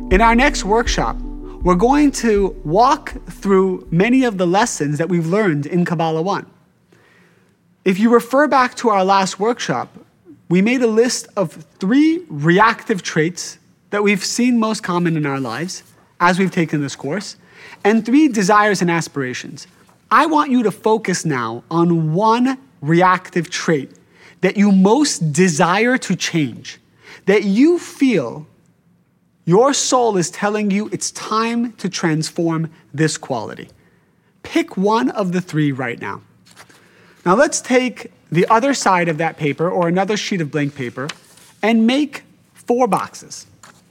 In our next workshop, we're going to walk through many of the lessons that we've learned in Kabbalah 1. If you refer back to our last workshop, we made a list of 3 reactive traits that we've seen most common in our lives as we've taken this course, and 3 desires and aspirations. I want you to focus now on 1 reactive trait that you most desire to change, that you feel your soul is telling you it's time to transform this quality. Pick 1 of the 3 right now. Now let's take the other side of that paper or another sheet of blank paper and make 4 boxes.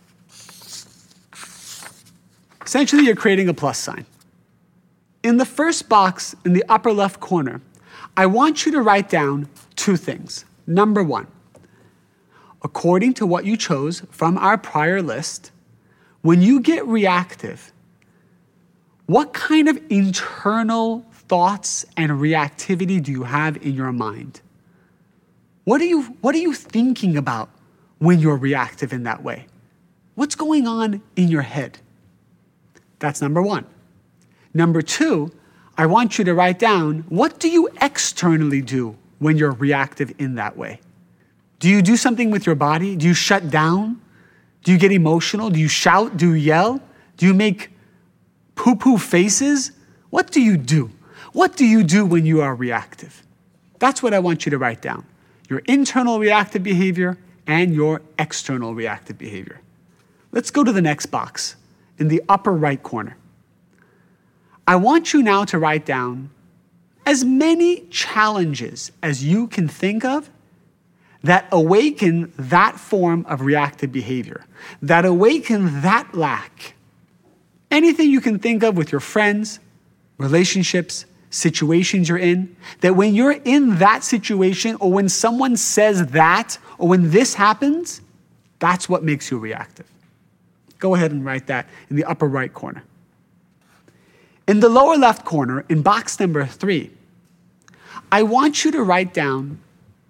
Essentially, you're creating a plus sign. In the first box in the upper left corner, I want you to write down 2 things. Number 1, according to what you chose from our prior list, when you get reactive, what kind of internal thoughts and reactivity do you have in your mind? What are you thinking about when you're reactive in that way? What's going on in your head? That's number 1. Number 2, I want you to write down, what do you externally do when you're reactive in that way? Do you do something with your body? Do you shut down? Do you get emotional? Do you shout? Do you yell? Do you make poo-poo faces? What do you do? What do you do when you are reactive? That's what I want you to write down. Your internal reactive behavior and your external reactive behavior. Let's go to the next box in the upper right corner. I want you now to write down as many challenges as you can think of that awaken that form of reactive behavior, that awaken that lack. Anything you can think of with your friends, relationships, situations you're in, that when you're in that situation or when someone says that or when this happens, that's what makes you reactive. Go ahead and write that in the upper right corner. In the lower left corner, in box number 3, I want you to write down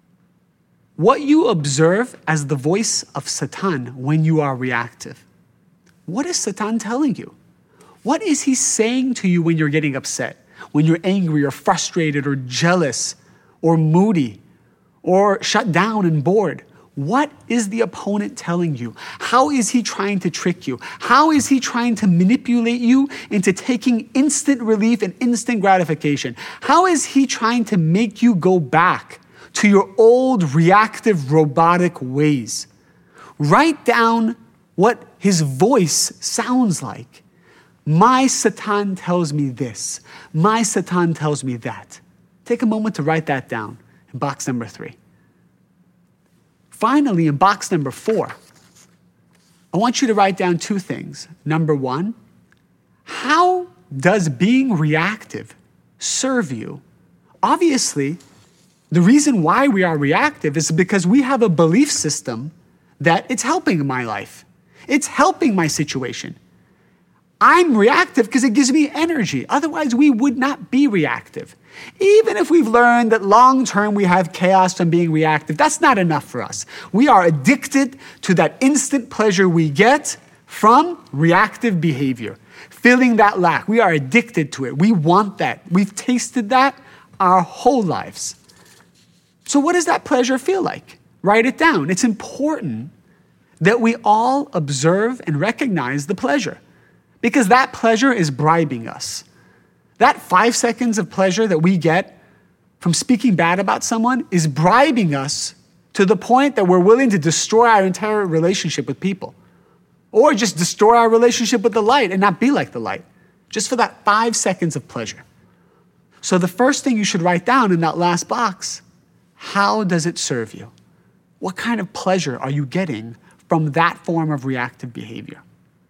what you observe as the voice of Satan when you are reactive. What is Satan telling you? What is he saying to you when you're getting upset, when you're angry or frustrated or jealous or moody or shut down and bored? What is the opponent telling you? How is he trying to trick you? How is he trying to manipulate you into taking instant relief and instant gratification? How is he trying to make you go back to your old reactive robotic ways? Write down what his voice sounds like. My Satan tells me this. My Satan tells me that. Take a moment to write that down in box number 3. Finally, in box number 4, I want you to write down 2 things. Number 1, how does being reactive serve you? Obviously, the reason why we are reactive is because we have a belief system that it's helping my life. It's helping my situation. I'm reactive because it gives me energy. Otherwise, we would not be reactive. Even if we've learned that long-term we have chaos from being reactive, that's not enough for us. We are addicted to that instant pleasure we get from reactive behavior, feeling that lack. We are addicted to it. We want that. We've tasted that our whole lives. So what does that pleasure feel like? Write it down. It's important that we all observe and recognize the pleasure, because that pleasure is bribing us. That 5 seconds of pleasure that we get from speaking bad about someone is bribing us to the point that we're willing to destroy our entire relationship with people, or just destroy our relationship with the light and not be like the light, just for that 5 seconds of pleasure. So the first thing you should write down in that last box, how does it serve you? What kind of pleasure are you getting from that form of reactive behavior?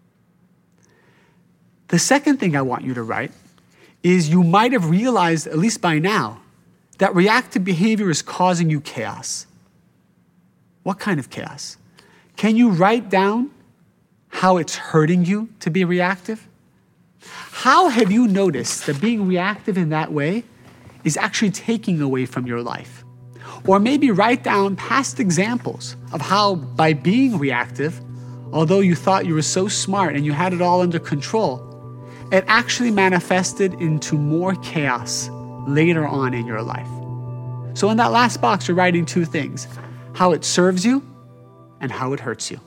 The second thing I want you to write is you might have realized, at least by now, that reactive behavior is causing you chaos. What kind of chaos? Can you write down how it's hurting you to be reactive? How have you noticed that being reactive in that way is actually taking away from your life? Or maybe write down past examples of how, by being reactive, although you thought you were so smart and you had it all under control, it actually manifested into more chaos later on in your life. So in that last box, you're writing two things: how it serves you and how it hurts you.